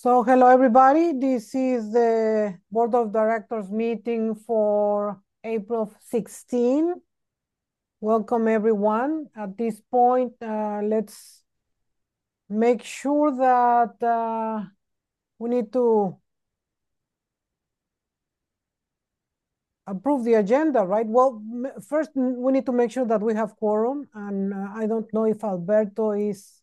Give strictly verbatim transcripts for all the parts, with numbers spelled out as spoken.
So hello, everybody. This is the Board of Directors meeting for April sixteenth. Welcome, everyone. At this point, uh, let's make sure that uh, we need to approve the agenda, right? Well, first, we need to make sure that we have quorum, and uh, I don't know if Alberto is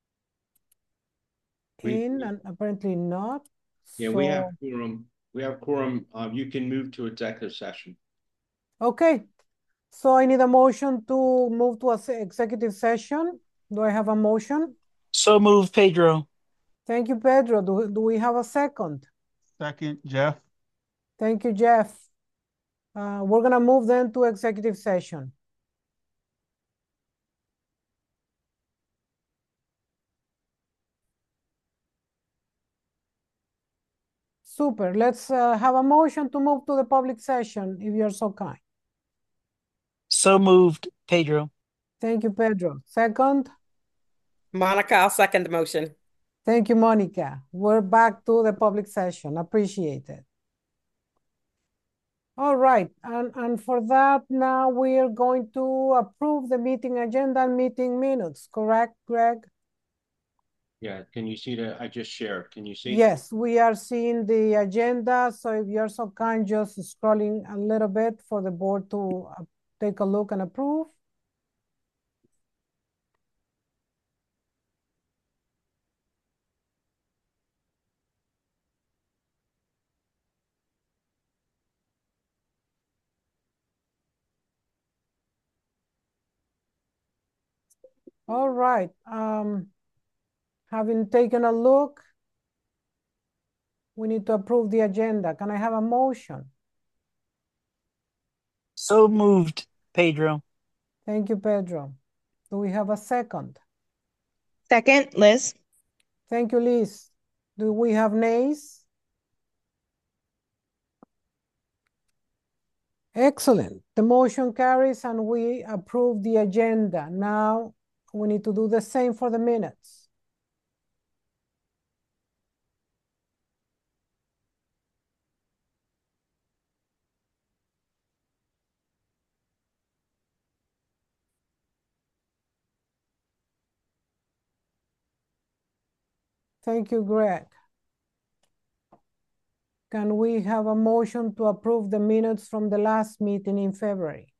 We, in, and apparently not. yeah, we have So, quorum. We have quorum. Uh, you can move to executive session. okay. So I need a motion to move to a executive session. Do I have a motion? So moved, Pedro. Thank you, Pedro. Do, do we have a second? Second, Jeff. Thank you, Jeff. Uh, we're gonna move then to executive session. Super. Let's uh, have a motion to move to the public session, if you're so kind. So moved, Pedro. Thank you, Pedro. Second? Monica, I'll second the motion. Thank you, Monica. We're back to the public session. Appreciate it. All right, and, and for that, now we are going to approve the meeting agenda and meeting minutes, correct, Greg? Yeah, can you see that? I just shared. Can you see? Yes, we are seeing the agenda. So if you're so kind, just scrolling a little bit for the board to uh, take a look and approve. All right. Um, having taken a look, we need to approve the agenda. Can I have a motion? So moved, Pedro. Thank you, Pedro. Do we have a second? Second, Liz. Thank you, Liz. Do we have nays? Excellent. The motion carries and we approve the agenda. Now we need to do the same for the minutes. Thank you, Greg. Can we have a motion to approve the minutes from the last meeting in February?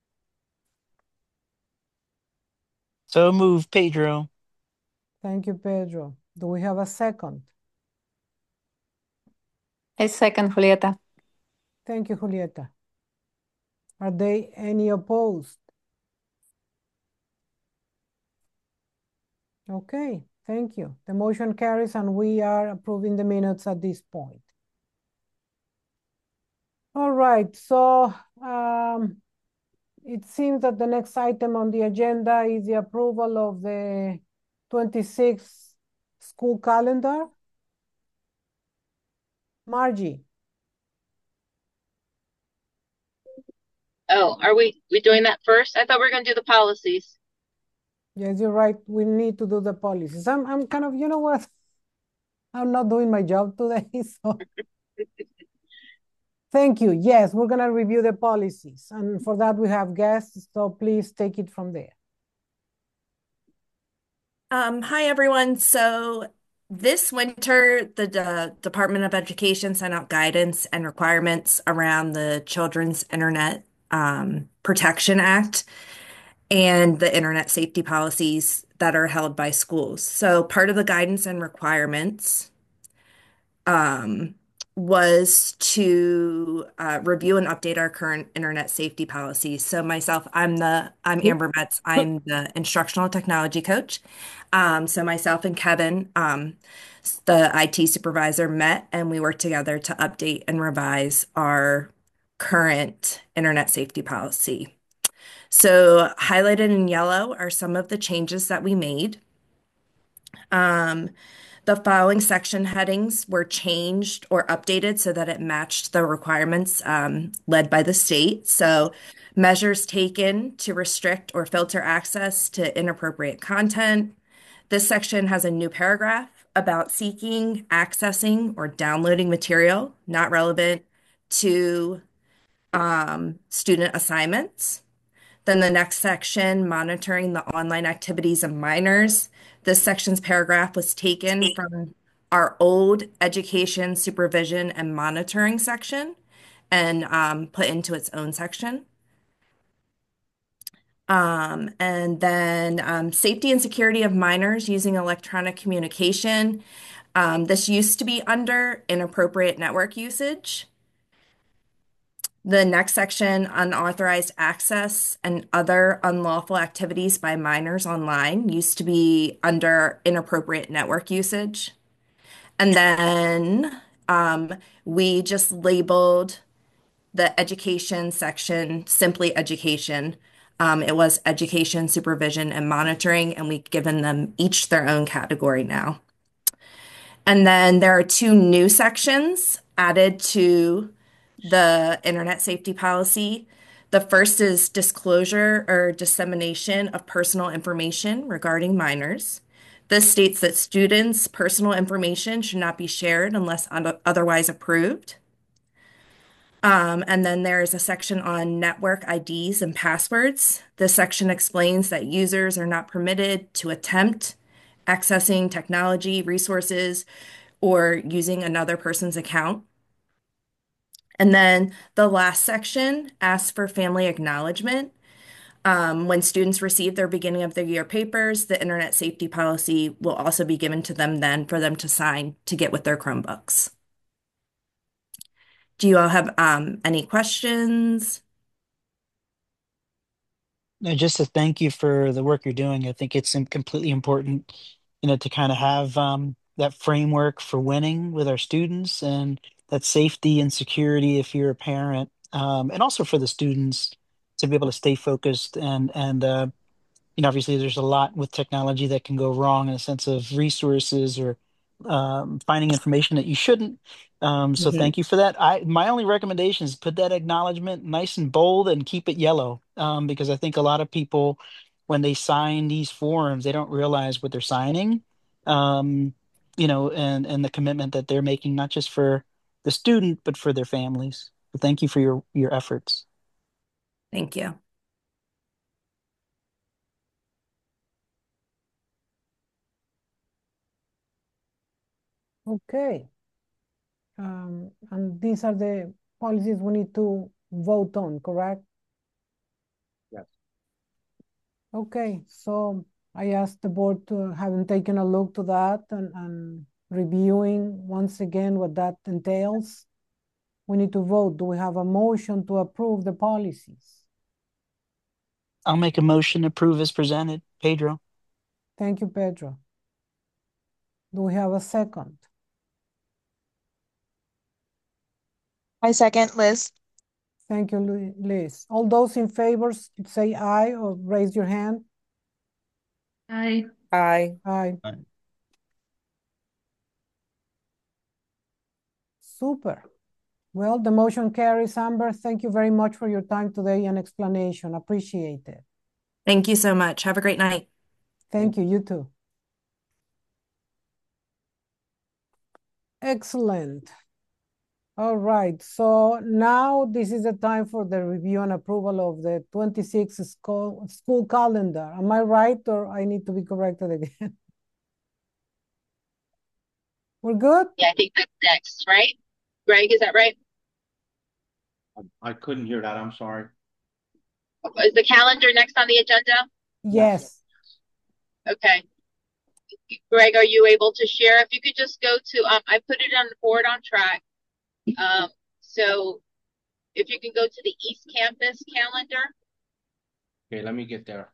So moved, Pedro. Thank you, Pedro. Do we have a second? A second, Julieta. Thank you, Julieta. Are there any opposed? Okay, thank you. The motion carries and we are approving the minutes at this point. All right, so um, it seems that the next item on the agenda is the approval of the twenty-sixth school calendar. Margie. Oh, are we we doing that first? I thought we were going to do the policies. Yes, you're right. We need to do the policies. I'm, I'm kind of, you know what? I'm not doing my job today, so. Thank you. Yes, we're going to review the policies. And for that, we have guests, so please take it from there. Um, hi, everyone. So this winter, the uh, Department of Education sent out guidance and requirements around the Children's Internet um, Protection Act and the internet safety policies that are held by schools. So part of the guidance and requirements um, was to uh, review and update our current internet safety policies. So myself, I'm the I'm Amber Metz. I'm the instructional technology coach. Um, so myself and Kevin, um, the I T supervisor, met and we worked together to update and revise our current internet safety policy. So highlighted in yellow are some of the changes that we made. Um, the following section headings were changed or updated so that it matched the requirements um, led by the state. So measures taken to restrict or filter access to inappropriate content. This section has a new paragraph about seeking, accessing, or downloading material not relevant to um, student assignments. Then the next section, monitoring the online activities of minors. This section's paragraph was taken from our old education, supervision, and monitoring section and um, put into its own section. Um, and then um, safety and security of minors using electronic communication. Um, this used to be under inappropriate network usage. The next section, unauthorized access and other unlawful activities by minors online, used to be under inappropriate network usage. And then um, we just labeled the education section simply education. Um, it was education, supervision, and monitoring, and we've given them each their own category now. And then there are two new sections added to the internet safety policy. The first is disclosure or dissemination of personal information regarding minors. This states that students' personal information should not be shared unless un- otherwise approved. Um, and then there is a section on network I Ds and passwords. This section explains that users are not permitted to attempt accessing technology resources or using another person's account. And then the last section asks for family acknowledgement. Um, when students receive their beginning of the year papers, the internet safety policy will also be given to them then for them to sign to get with their Chromebooks. Do you all have um, any questions? No, just to thank you for the work you're doing. I think it's im- completely important, you know, to kind of have um, that framework for winning with our students and that safety and security if you're a parent, um, and also for the students to be able to stay focused and and uh, you know, obviously there's a lot with technology that can go wrong in a sense of resources or um, finding information that you shouldn't. Um, so Mhm. thank you for that. I my only recommendation is put that acknowledgement nice and bold and keep it yellow, um, because I think a lot of people, when they sign these forms, they don't realize what they're signing, um, you know, and and the commitment that they're making, not just for the student but for their families. So thank you for your your efforts. Thank you. Okay. Um, and these are the policies we need to vote on, correct? Yes. Okay, so I asked the board to having taken a look to that and, and reviewing once again what that entails. We need to vote. Do we have a motion to approve the policies? I'll make a motion to approve as presented. Pedro. Thank you, Pedro. Do we have a second? I second, Liz. Thank you, Lu- Liz. All those in favor s- say aye or raise your hand. Aye. Aye. Aye. Aye. Super. Well, the motion carries. Amber, thank you very much for your time today and explanation. Appreciate it. Thank you so much. Have a great night. Thank you, you too. Excellent. All right, so now this is the time for the review and approval of the twenty-six school, school calendar. Am I right or I need to be corrected again? We're good? Yeah, I think that's next, right? Greg, is that right? I couldn't hear that. I'm sorry. Is the calendar next on the agenda? Yes. Okay. Greg, are you able to share? If you could just go to, um, I put it on the board on track. Um, so if you can go to the East Campus calendar. Okay, let me get there.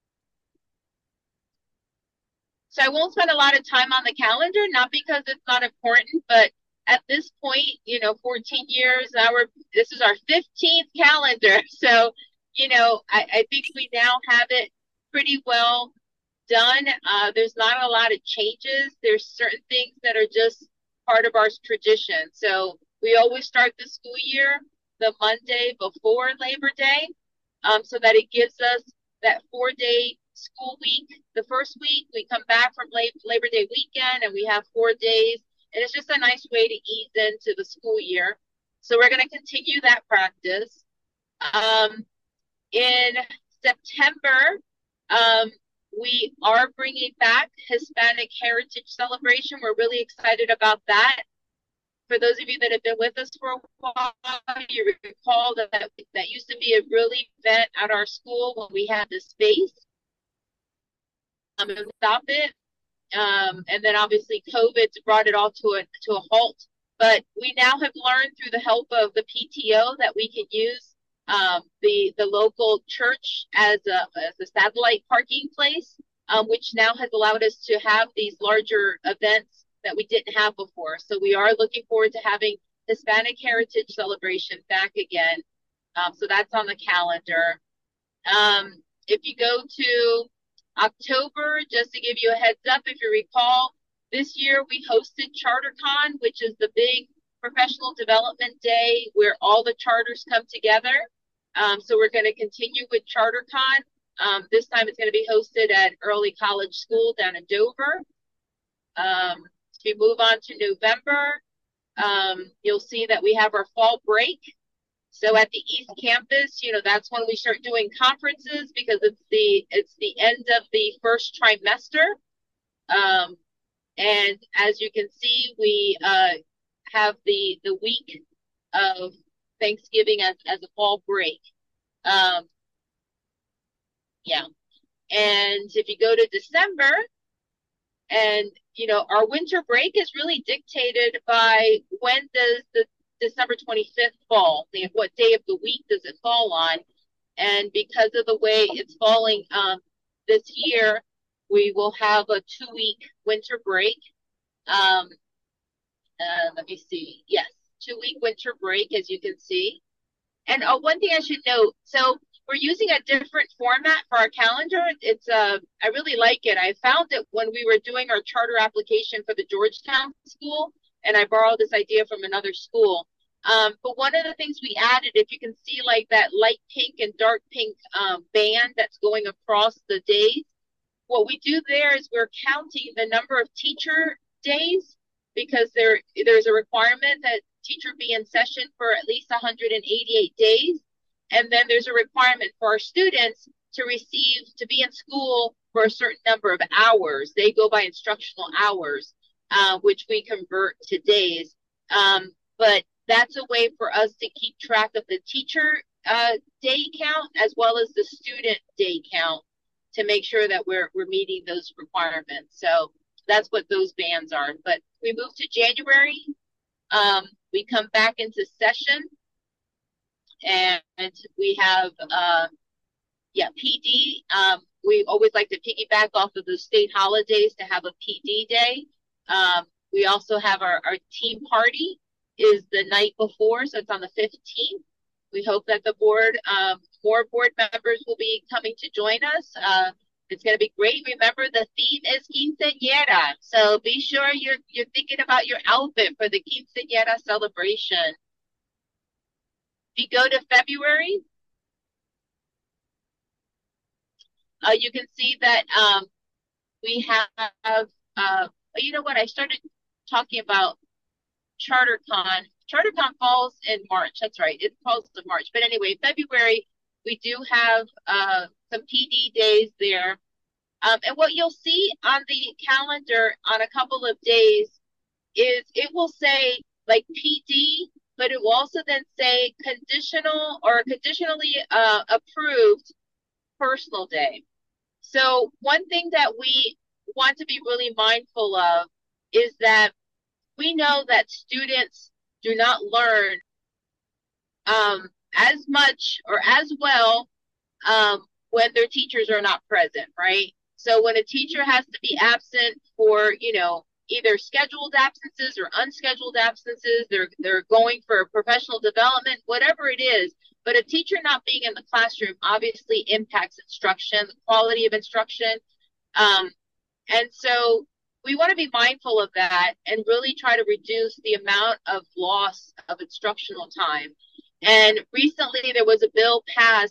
So I won't spend a lot of time on the calendar, not because it's not important, but at this point, you know, fourteen years, now we're, this is our fifteenth calendar. So, you know, I, I think we now have it pretty well done. Uh, there's not a lot of changes. There's certain things that are just part of our tradition. So we always start the school year the Monday before Labor Day, um, so that it gives us that four day school week. The first week, we come back from Labor Day weekend and we have four days. And it's just a nice way to ease into the school year. So we're going to continue that practice. Um, in September, um, we are bringing back Hispanic Heritage Celebration. We're really excited about that. For those of you that have been with us for a while, you recall that that used to be a really event at our school when we had the space. Um, and stop it. Um, and then obviously COVID brought it all to a to a halt. But we now have learned through the help of the P T O that we can use um, the the local church as a as a satellite parking place, um, which now has allowed us to have these larger events that we didn't have before. So we are looking forward to having Hispanic Heritage Celebration back again. Um, so that's on the calendar. Um, if you go to October, just to give you a heads up, if you recall, this year we hosted CharterCon, which is the big professional development day where all the charters come together. Um, so we're going to continue with CharterCon. Um, this time it's going to be hosted at Early College School down in Dover. Um, if we move on to November, um, you'll see that we have our fall break. So at the East Campus, you know, that's when we start doing conferences because it's the it's the end of the first trimester. Um, and as you can see, we uh, have the the week of Thanksgiving as, as a fall break. Um, yeah. And if you go to December, and, you know, our winter break is really dictated by when does the December twenty-fifth fall? What day of the week does it fall on? And because of the way it's falling um, this year, we will have a two-week winter break. Um, uh, let me see. Yes, two-week winter break, as you can see. And uh, one thing I should note, so we're using a different format for our calendar. It's uh, I really like it. I found it when we were doing our charter application for the Georgetown school, and I borrowed this idea from another school. Um, but one of the things we added, if you can see like that light pink and dark pink um, band that's going across the days, what we do there is we're counting the number of teacher days because there there's a requirement that teacher be in session for at least one hundred eighty-eight days. And then there's a requirement for our students to receive, to be in school for a certain number of hours. They go by instructional hours, uh, which we convert to days. Um, but that's a way for us to keep track of the teacher uh, day count as well as the student day count to make sure that we're, we're meeting those requirements. So that's what those bands are. But we move to January. Um, we come back into session. And we have, uh, yeah, P D. Um, we always like to piggyback off of the state holidays to have a P D day. Um, we also have our, our team party is the night before, so it's on the fifteenth. We hope that the board, um, more board members will be coming to join us. Uh, it's going to be great. Remember, the theme is quinceañera, so be sure you're you're thinking about your outfit for the quinceañera celebration. If you go to February, uh, you can see that um, we have, uh, you know what, I started talking about CharterCon. CharterCon falls in March. That's right. It falls in March. But anyway, February, we do have uh, some P D days there. Um, and what you'll see on the calendar on a couple of days is it will say like P D, but it will also then say conditional or conditionally uh, approved personal day. So one thing that we want to be really mindful of is that we know that students do not learn um, as much or as well um, when their teachers are not present, right? So when a teacher has to be absent for, you know, either scheduled absences or unscheduled absences, they're they're going for professional development, whatever it is. But a teacher not being in the classroom obviously impacts instruction, the quality of instruction. Um, and so we want to be mindful of that and really try to reduce the amount of loss of instructional time. And recently there was a bill passed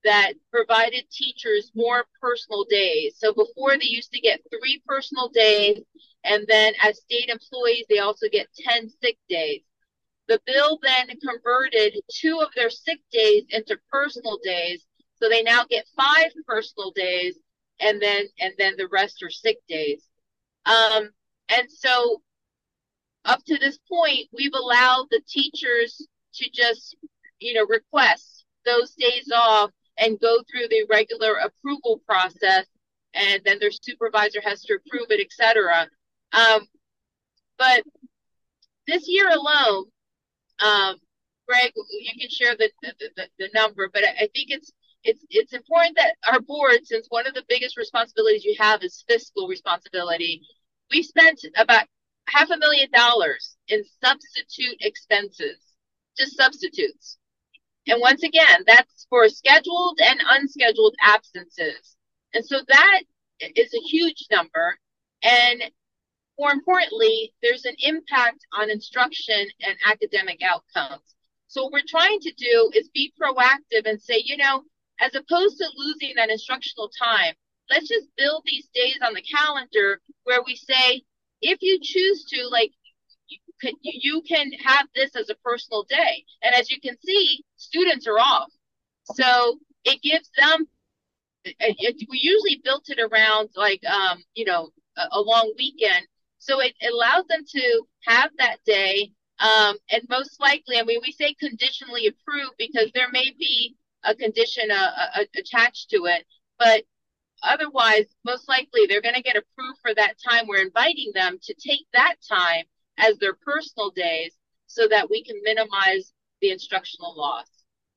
that provided teachers more personal days. So before they used to get three personal days, and then as state employees, they also get ten sick days. The bill then converted two of their sick days into personal days. So they now get five personal days, and then and then the rest are sick days. Um, and so up to this point, we've allowed the teachers to just, you know, request those days off and go through the regular approval process, and then their supervisor has to approve it, et cetera. Um, but this year alone, um, Greg, you can share the, the, the, the number, but I think it's it's it's important that our board, since one of the biggest responsibilities you have is fiscal responsibility, we spent about half a million dollars in substitute expenses, just substitutes. And once again, that's for scheduled and unscheduled absences. And so that is a huge number. And more importantly, there's an impact on instruction and academic outcomes. So what we're trying to do is be proactive and say, you know, as opposed to losing that instructional time, let's just build these days on the calendar where we say, if you choose to, like, you can, you can have this as a personal day. And as you can see, students are off. So it gives them, it, we usually built it around like, um, you know, a, a long weekend. So it allows them to have that day. Um, and most likely, I mean, we say conditionally approved because there may be a condition uh, uh, attached to it, but otherwise, most likely they're going to get approved for that time. We're inviting them to take that time as their personal days so that we can minimize the instructional loss.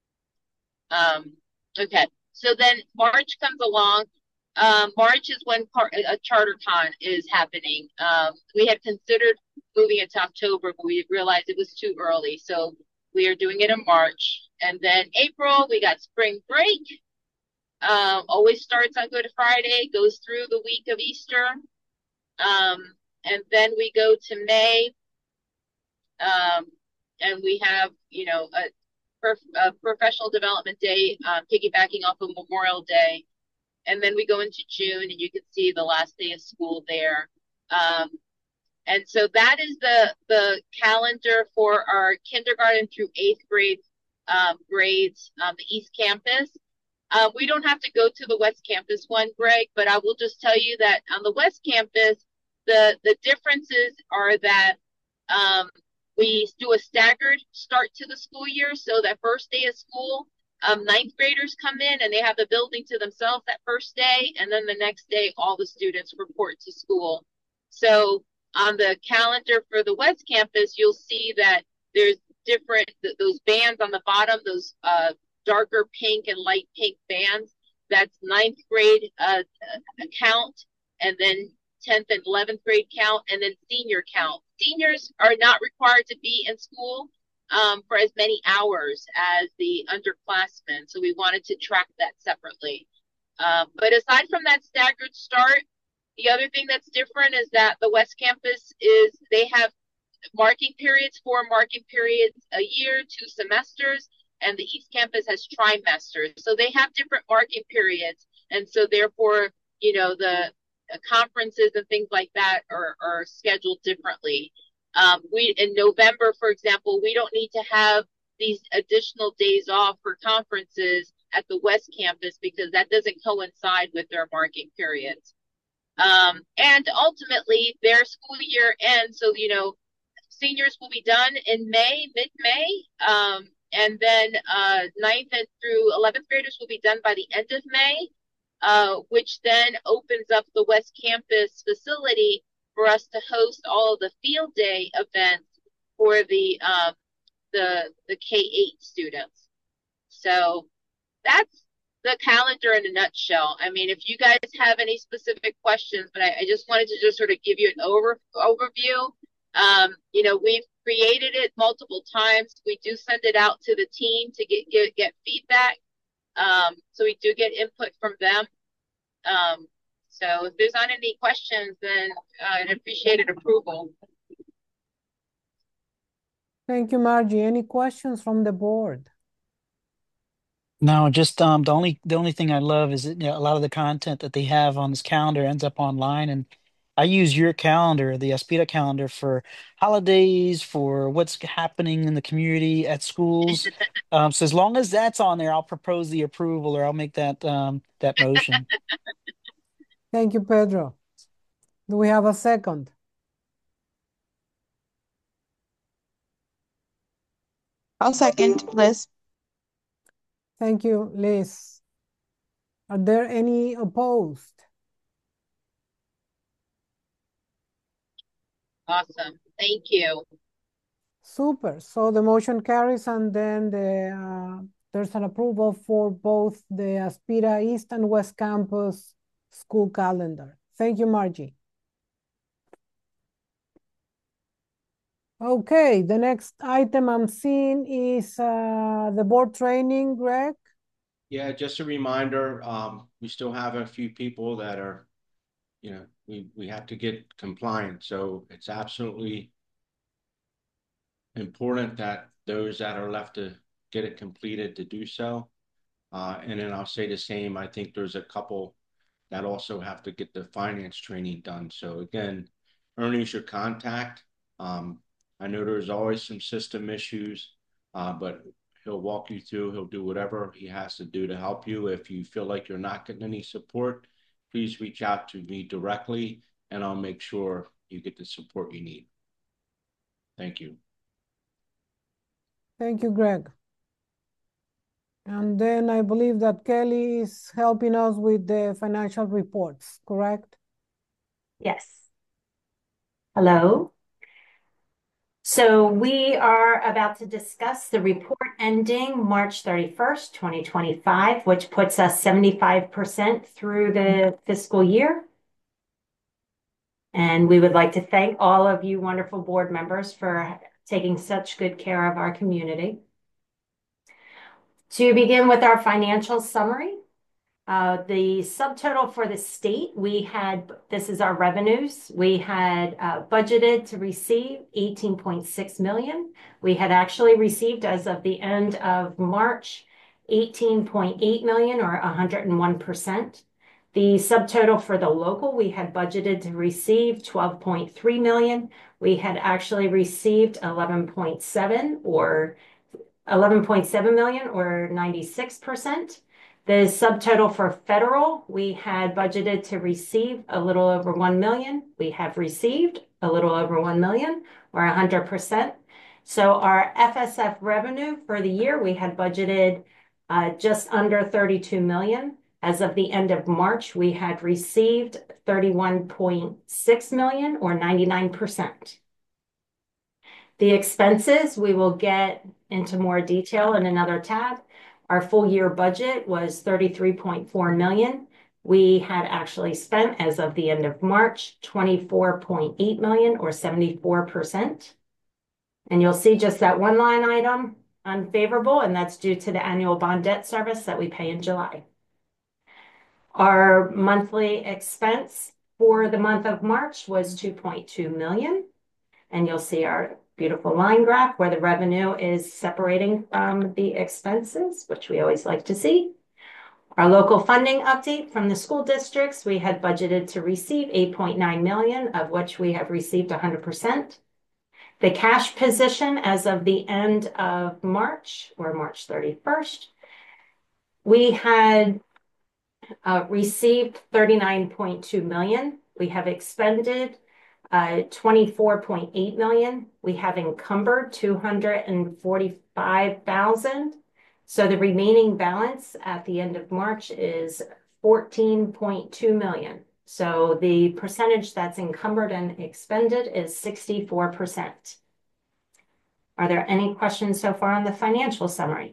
Um, okay, so then March comes along. Um, March is when par- a CharterCon is happening. Um, we had considered moving it to October, but we realized it was too early. So we are doing it in March. And then April, we got spring break. Um, always starts on Good Friday, goes through the week of Easter. Um, and then we go to May. Um, and we have, you know, a, prof- a professional development day, um, piggybacking off of Memorial Day. And then we go into June, and you can see the last day of school there. Um, and so that is the the calendar for our kindergarten through eighth grade um, grades, um, the East Campus. Uh, we don't have to go to the West Campus one, Greg, but I will just tell you that on the West Campus, the, the differences are that um, we do a staggered start to the school year. So that first day of school, Um, ninth graders come in and they have the building to themselves that first day. And then the next day, all the students report to school. So on the calendar for the West Campus, you'll see that there's different, th- those bands on the bottom, those uh, darker pink and light pink bands. That's ninth grade uh, count, and then tenth and eleventh grade count, and then senior count. Seniors are not required to be in school Um, for as many hours as the underclassmen. So we wanted to track that separately. Um, but aside from that staggered start, the other thing that's different is that the West Campus is, they have marking periods, four marking periods a year, two semesters, and the East Campus has trimesters. So they have different marking periods. And so therefore, you know, the, the conferences and things like that are, are scheduled differently. Um, we in November, for example, we don't need to have these additional days off for conferences at the West Campus because that doesn't coincide with their marking periods. Um, and ultimately, their school year ends. So, you know, seniors will be done in May, mid-May, um, and then uh, ninth and through eleventh graders will be done by the end of May, uh, which then opens up the West Campus facility for us to host all of the field day events for the um, the the K eight students. So that's the calendar in a nutshell. I mean, if you guys have any specific questions, but I, I just wanted to just sort of give you an over overview. Um, you know, we've created it multiple times. We do send it out to the team to get get, get feedback. Um, so we do get input from them. Um, So if there's not any questions, then uh, I'd appreciate an approval. Thank you, Margie. Any questions from the board? No, just um the only the only thing I love is that, you know, a lot of the content that they have on this calendar ends up online, and I use your calendar, the Aspida calendar, for holidays, for what's happening in the community at schools. Um, so as long as that's on there, I'll propose the approval or I'll make that um that motion. Thank you, Pedro. Do we have a second? I'll second, Liz. Thank you, Liz. Are there any opposed? Awesome. Thank you. Super. So the motion carries, and then the uh, there's an approval for both the Aspira East and West Campus school calendar. Thank you, Margie. Okay, the next item I'm seeing is uh, the board training, Greg. Yeah, just a reminder, um, we still have a few people that are, you know, we, we have to get compliant. So it's absolutely important that those that are left to get it completed to do so. Uh, and then I'll say the same, I think there's a couple that also have to get the finance training done. So again, Ernie's your contact. Um, I know there's always some system issues, uh, but he'll walk you through, he'll do whatever he has to do to help you. If you feel like you're not getting any support, please reach out to me directly and I'll make sure you get the support you need. Thank you. Thank you, Greg. And then I believe that Kelly is helping us with the financial reports, correct? Yes. Hello. So we are about to discuss the report ending March thirty-first, twenty twenty-five, which puts us seventy-five percent through the fiscal year. And we would like to thank all of you wonderful board members for taking such good care of our community. To begin with our financial summary, Uh, the subtotal for the state, we had, this is our revenues, we had uh, budgeted to receive eighteen point six million. We had actually received, as of the end of March, eighteen point eight million, or one hundred one percent. The subtotal for the local, we had budgeted to receive twelve point three million. We had actually received eleven point seven or eleven point seven million, or ninety-six percent. The subtotal for federal, we had budgeted to receive a little over one million. We have received a little over one million, or one hundred percent. So our F S F revenue for the year, we had budgeted uh, just under thirty-two million. As of the end of March, we had received thirty-one point six million, or ninety-nine percent. The expenses, we will get into more detail in another tab. Our full year budget was thirty-three point four million. We had actually spent, as of the end of March, twenty-four point eight million, or seventy-four percent. And you'll see just that one line item unfavorable, and that's due to the annual bond debt service that we pay in July. Our monthly expense for the month of March was two point two million. And you'll see our beautiful line graph where the revenue is separating from the expenses, which we always like to see. Our local funding update from the school districts, we had budgeted to receive eight point nine million, of which we have received one hundred percent. The cash position as of the end of March, or March thirty-first, we had uh, received thirty-nine point two million. We have expended Uh, twenty-four point eight million. We have encumbered two hundred forty-five thousand. So the remaining balance at the end of March is fourteen point two million. So the percentage that's encumbered and expended is sixty-four percent. Are there any questions so far on the financial summary?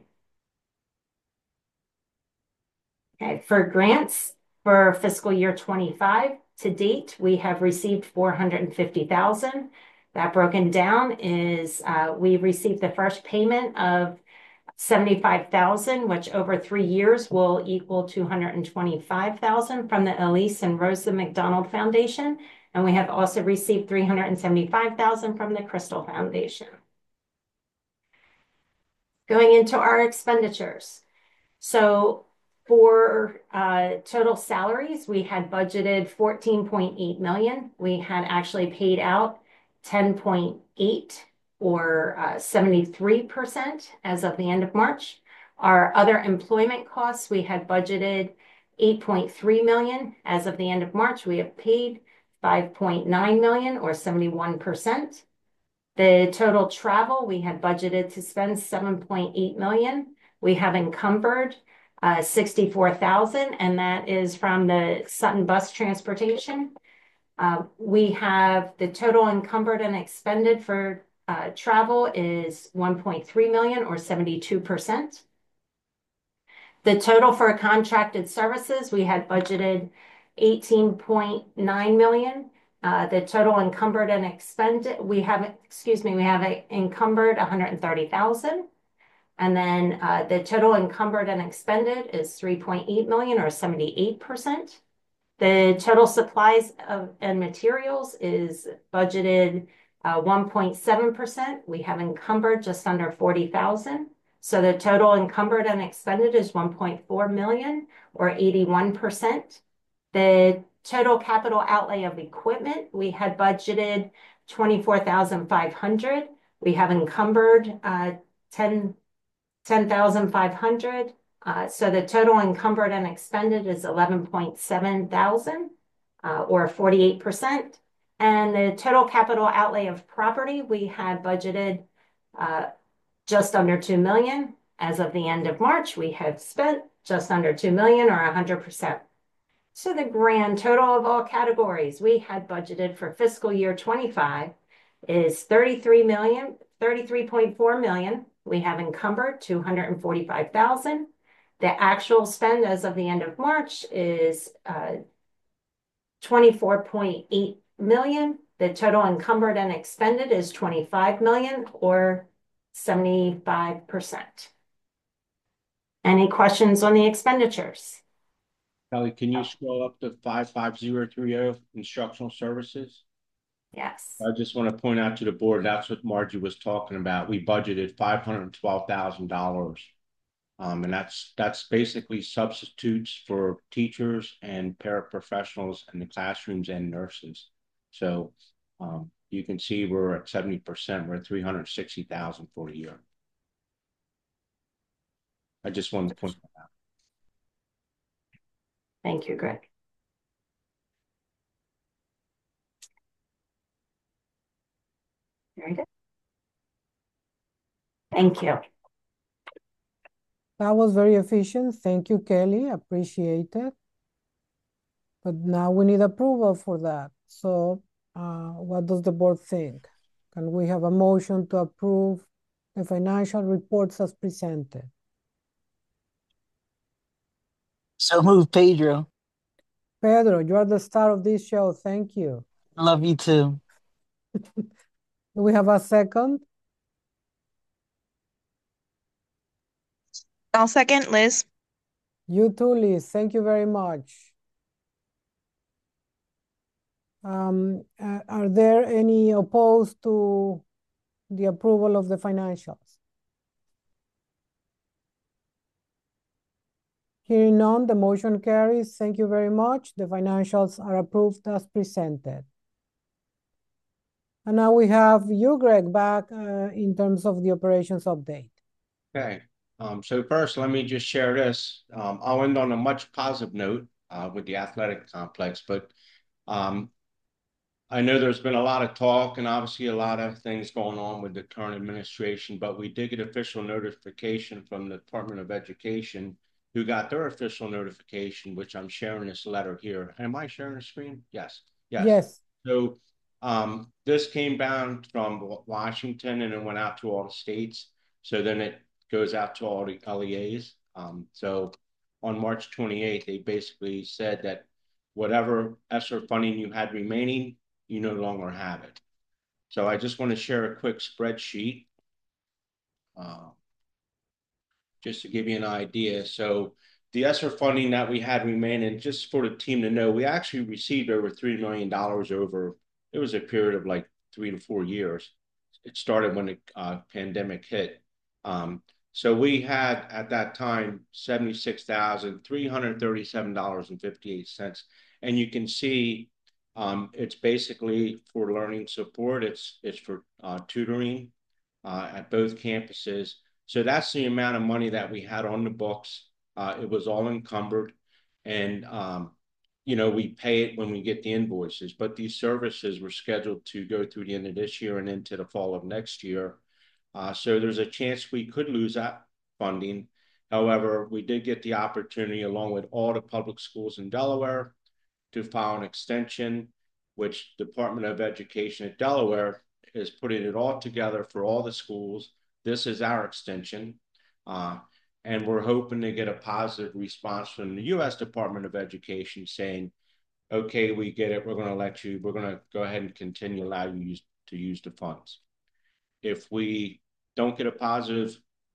Okay, for grants for fiscal year twenty-five, to date, we have received four hundred fifty thousand. That broken down is uh, we received the first payment of seventy-five thousand, which over three years will equal two hundred twenty-five thousand from the Elise and Rosa McDonald Foundation. And we have also received three hundred seventy-five thousand from the Crystal Foundation. Going into our expenditures. So for uh, total salaries, we had budgeted fourteen point eight million. We had actually paid out ten point eight or uh, seventy-three percent as of the end of March. Our other employment costs, we had budgeted eight point three million. As of the end of March, we have paid five point nine million or seventy-one percent. The total travel, we had budgeted to spend seven point eight million. We have encumbered uh, sixty-four thousand, and that is from the Sutton Bus Transportation. Uh, we have the total encumbered and expended for uh, travel is one point three million or seventy-two percent. The total for contracted services, we had budgeted eighteen point nine million. Uh, the total encumbered and expended, we have, excuse me, we have encumbered one hundred thirty thousand. And then uh, the total encumbered and expended is three point eight million or seventy-eight percent. The total supplies of, and materials is budgeted uh, one point seven percent. We have encumbered just under forty thousand. So the total encumbered and expended is one point four million or eighty-one percent. The total capital outlay of equipment, we had budgeted twenty-four thousand five hundred. We have encumbered uh, ten thousand five hundred. Uh, so the total encumbered and expended is eleven point seven thousand uh, or forty-eight percent. And the total capital outlay of property, we had budgeted uh, just under two million. As of the end of March, we have spent just under two million or one hundred percent. So the grand total of all categories we had budgeted for fiscal year twenty-five is thirty-three million, thirty-three point four million. We have encumbered two hundred forty-five thousand. The actual spend as of the end of March is uh, twenty-four point eight million. The total encumbered and expended is twenty-five million or seventy-five percent. Any questions on the expenditures? Kelly, can you scroll up to five five zero three zero instructional services? Yes. I just want to point out to the board, that's what Margie was talking about. We budgeted five hundred twelve thousand dollars. Um, and that's that's basically substitutes for teachers and paraprofessionals in the classrooms and nurses. So um, you can see we're at seventy percent. We're at three hundred sixty thousand for the year. I just wanted to point that out. Thank you, Greg. Very good. Thank you. That was very efficient. Thank you, Kelly. Appreciate it. But now we need approval for that. So uh, what does the board think? Can we have a motion to approve the financial reports as presented? So move, Pedro. Pedro, you are the star of this show. Thank you. Love you too. Do we have a second? I'll second, Liz. You too, Liz. Thank you very much. Um, uh, are there any opposed to the approval of the financials? Hearing none, the motion carries. Thank you very much. The financials are approved as presented. And now we have you, Greg, back uh, in terms of the operations update. Okay. Um, so first, let me just share this. Um, I'll end on a much positive note uh, with the athletic complex, but um, I know there's been a lot of talk and obviously a lot of things going on with the current administration, but we did get official notification from the Department of Education, who got their official notification, which I'm sharing this letter here. Am I sharing the screen? Yes. Yes. Yes. So um, this came down from Washington and it went out to all the states. So then it goes out to all the L E As. Um, so on March twenty-eighth, they basically said that whatever ESSER funding you had remaining, you no longer have it. So I just want to share a quick spreadsheet uh, just to give you an idea. So the ESSER funding that we had remaining, just for the team to know, we actually received over three million dollars over, it was a period of like three to four years. It started when the uh, pandemic hit. Um, So we had at that time seventy-six thousand three hundred thirty-seven dollars and fifty-eight cents. And you can see um, it's basically for learning support. It's it's for uh, tutoring uh, at both campuses. So that's the amount of money that we had on the books. Uh, it was all encumbered, and um, you know, we pay it when we get the invoices. But these services were scheduled to go through the end of this year and into the fall of next year. Uh, so there's a chance we could lose that funding. However, we did get the opportunity, along with all the public schools in Delaware, to file an extension, which Department of Education at Delaware is putting it all together for all the schools. This is our extension. Uh, and we're hoping to get a positive response from the U S Department of Education saying, okay, we get it. We're going to let you, we're going to go ahead and continue allow you use, to use the funds. If we don't get a positive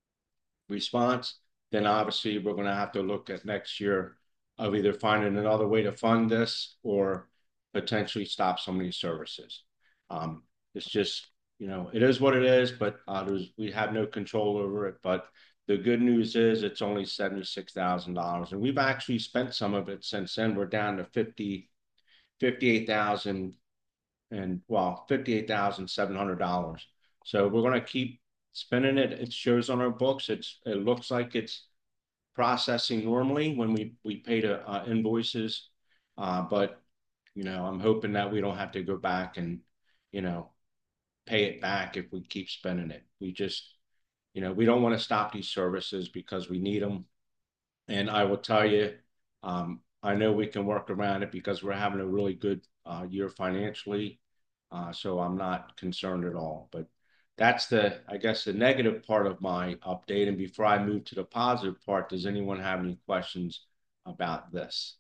response, then obviously we're going to have to look at next year of either finding another way to fund this or potentially stop some of these services. Um, it's just, you know, it is what it is, but uh, there's, we have no control over it. But the good news is it's only seventy-six thousand dollars. And we've actually spent some of it since then. We're down to fifty, fifty-eight thousand and well, fifty-eight thousand seven hundred dollars. So we're going to keep spending it. It shows on our books. It's, it looks like it's processing normally when we, we pay the uh, invoices. Uh, but, you know, I'm hoping that we don't have to go back and, you know, pay it back if we keep spending it. We just, you know, we don't want to stop these services because we need them. And I will tell you, um, I know we can work around it because we're having a really good uh, year financially. Uh, so I'm not concerned at all. But that's the, I guess, the negative part of my update. And before I move to the positive part, does anyone have any questions about this?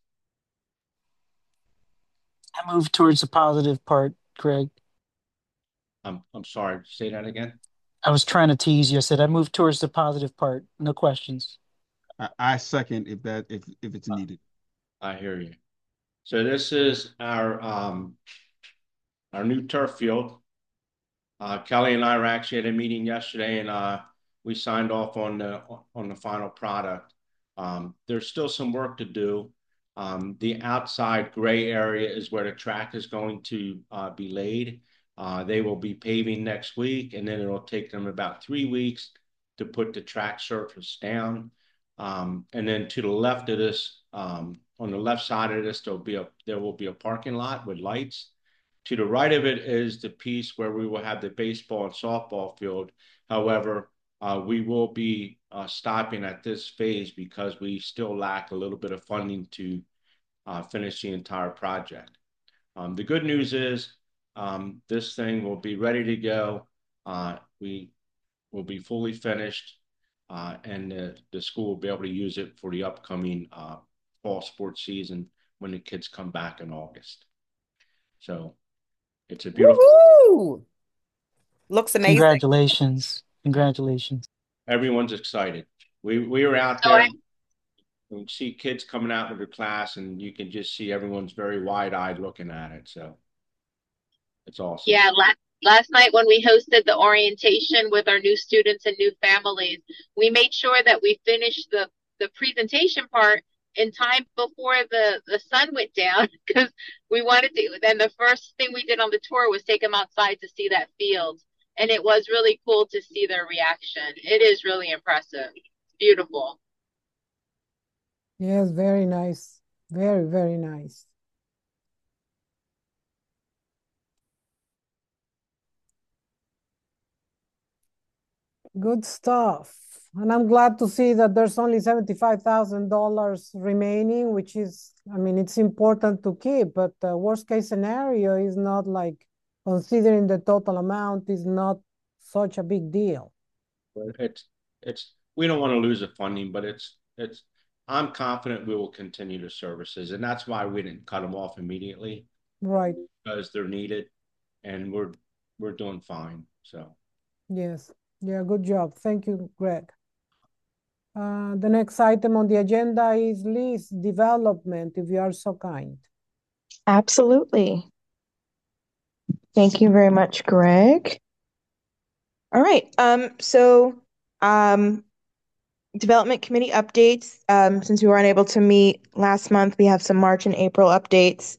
I move towards the positive part, Greg. I'm, I'm sorry, say that again. I was trying to tease you. I said I moved towards the positive part. No questions. I, I second if that if if it's needed. I hear you. So this is our um, our new turf field. Uh, Kelly and I were actually at a meeting yesterday, and uh, we signed off on the on the final product. Um, there's still some work to do. Um, the outside gray area is where the track is going to uh, be laid. Uh, they will be paving next week, and then it'll take them about three weeks to put the track surface down. Um, and then to the left of this, um, on the left side of this, there'll be a there will be a parking lot with lights. To the right of it is the piece where we will have the baseball and softball field. However, uh, we will be uh, stopping at this phase because we still lack a little bit of funding to uh, finish the entire project. Um, the good news is um, this thing will be ready to go. Uh, we will be fully finished, uh, and the, the school will be able to use it for the upcoming uh, fall sports season when the kids come back in August. So it's a beautiful. Woohoo! Looks amazing. Congratulations. Congratulations. Everyone's excited. We we were out there. We see kids coming out with their class, and you can just see everyone's very wide-eyed looking at it. So it's awesome. Yeah, last last night when we hosted the orientation with our new students and new families, we made sure that we finished the the presentation part in time before the the sun went down because we wanted to. Then the first thing we did on the tour was take them outside to see that field, and it was really cool to see their reaction. It is really impressive. It's beautiful. Yes, very nice. Very, very nice. Good stuff. And I'm glad to see that there's only seventy-five thousand dollars remaining, which is, I mean, it's important to keep, but the worst case scenario is not like, considering the total amount, is not such a big deal. But it's, it's, we don't want to lose the funding, but it's, it's, I'm confident we will continue the services. And that's why we didn't cut them off immediately. Right. Because they're needed, and we're, we're doing fine. So. Yes. Yeah, good job. Thank you, Greg. Uh, the next item on the agenda is lease development, if you are so kind. Absolutely. Thank you very much, Greg. All right. Um, so um, development committee updates. Um, since we were unable to meet last month, we have some March and April updates.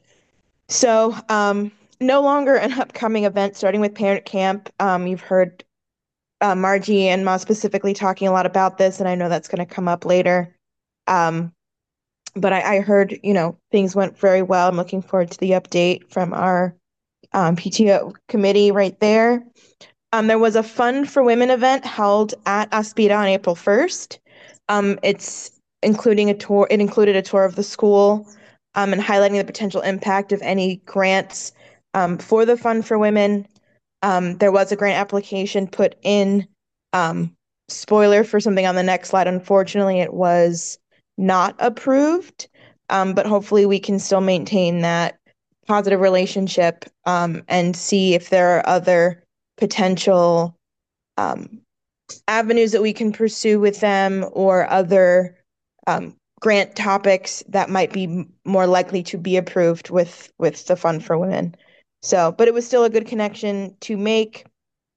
So um, no longer an upcoming event starting with Parent Camp. Um, you've heard uh, Margie and Ma specifically talking a lot about this, and I know that's going to come up later. Um, but I, I heard, you know, things went very well. I'm looking forward to the update from our um, P T O committee right there. Um, there was a Fund for Women event held at Aspida on April first. Um, it's including a tour. It included a tour of the school um, and highlighting the potential impact of any grants um, for the Fund for Women. Um, there was a grant application put in. Um, spoiler for something on the next slide. Unfortunately, it was not approved, um, but hopefully we can still maintain that positive relationship um, and see if there are other potential um, avenues that we can pursue with them or other um, grant topics that might be m- more likely to be approved with with the Fund for Women. So, but it was still a good connection to make,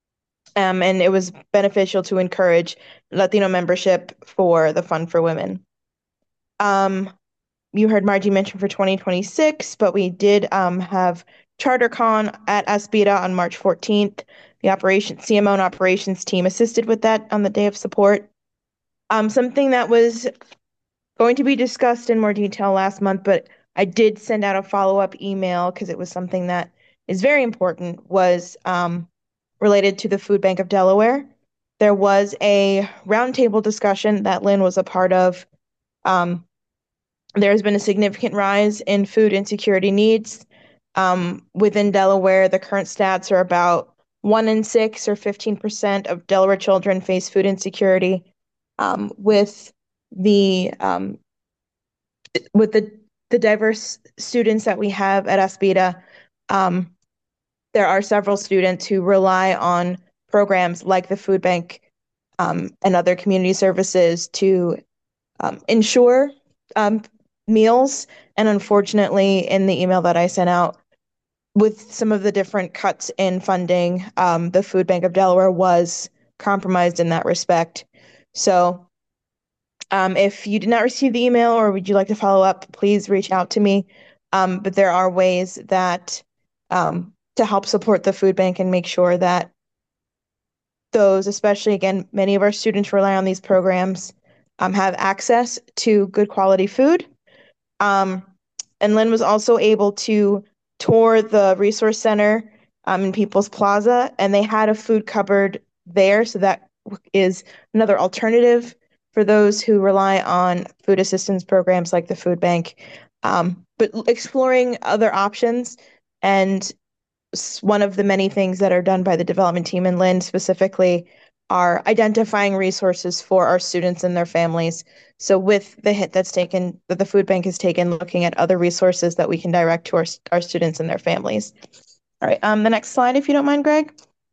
um, and it was beneficial to encourage Latino membership for the Fund for Women. Um, you heard Margie mention for twenty twenty-six, but we did um, have CharterCon at Aspida on March fourteenth. The operations C M O and operations team assisted with that on the day of support. Um, something that was going to be discussed in more detail last month, but I did send out a follow-up email because it was something that is very important, was um, related to the Food Bank of Delaware. There was a roundtable discussion that Lynn was a part of. Um, there has been a significant rise in food insecurity needs. Um, within Delaware, the current stats are about one in six or fifteen percent of Delaware children face food insecurity. Um, with the um, with the the diverse students that we have at Aspida, um, there are several students who rely on programs like the food bank um, and other community services to um, ensure um, meals. And unfortunately, in the email that I sent out, with some of the different cuts in funding, um, the Food Bank of Delaware was compromised in that respect. So um, if you did not receive the email or would you like to follow up, please reach out to me. Um, but there are ways that um, to help support the food bank and make sure that those, especially again, many of our students rely on these programs, um, have access to good quality food. Um, and Lynn was also able to tour the resource center um, in People's Plaza, and they had a food cupboard there. So that is another alternative for those who rely on food assistance programs like the food bank. Um, but exploring other options, and one of the many things that are done by the development team and Lynn specifically are identifying resources for our students and their families. So with the hit that's taken, that the food bank has taken, looking at other resources that we can direct to our, our students and their families. All right, um, the next slide, if you don't mind, Greg.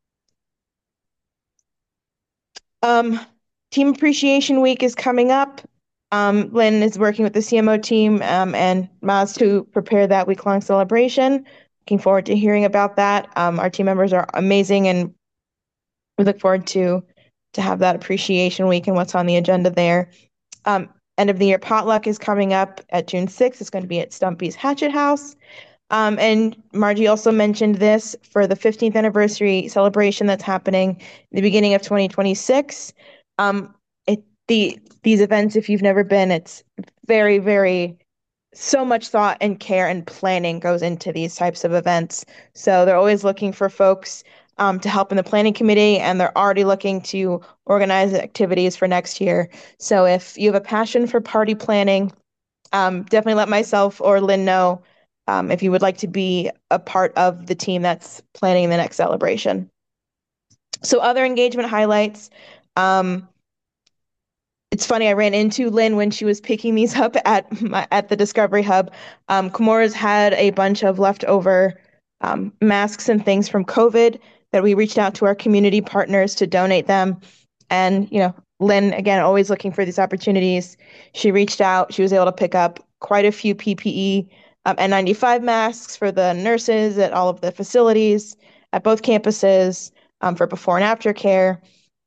Um, Team Appreciation Week is coming up. Um, Lynn is working with the C M O team um, and Maz to prepare that week-long celebration. Looking forward to hearing about that. Um, our team members are amazing, and we look forward to to have that appreciation week and what's on the agenda there. Um, end of the year potluck is coming up at June sixth. It's going to be at Stumpy's Hatchet House. Um, and Margie also mentioned this for the fifteenth anniversary celebration that's happening in the beginning of twenty twenty-six. Um, it, the these events, if you've never been, it's very, very, so much thought and care and planning goes into these types of events. So they're always looking for folks um, to help in the planning committee, and they're already looking to organize activities for next year. So if you have a passion for party planning, um, definitely let myself or Lynn know um, if you would like to be a part of the team that's planning the next celebration. So other engagement highlights. Um, It's funny, I ran into Lynn when she was picking these up at my, at the Discovery Hub. Um, Comora's had a bunch of leftover um, masks and things from COVID that we reached out to our community partners to donate them. And, you know, Lynn, again, always looking for these opportunities. She reached out. She was able to pick up quite a few P P E um, N ninety-five masks for the nurses at all of the facilities at both campuses um, for before and after care.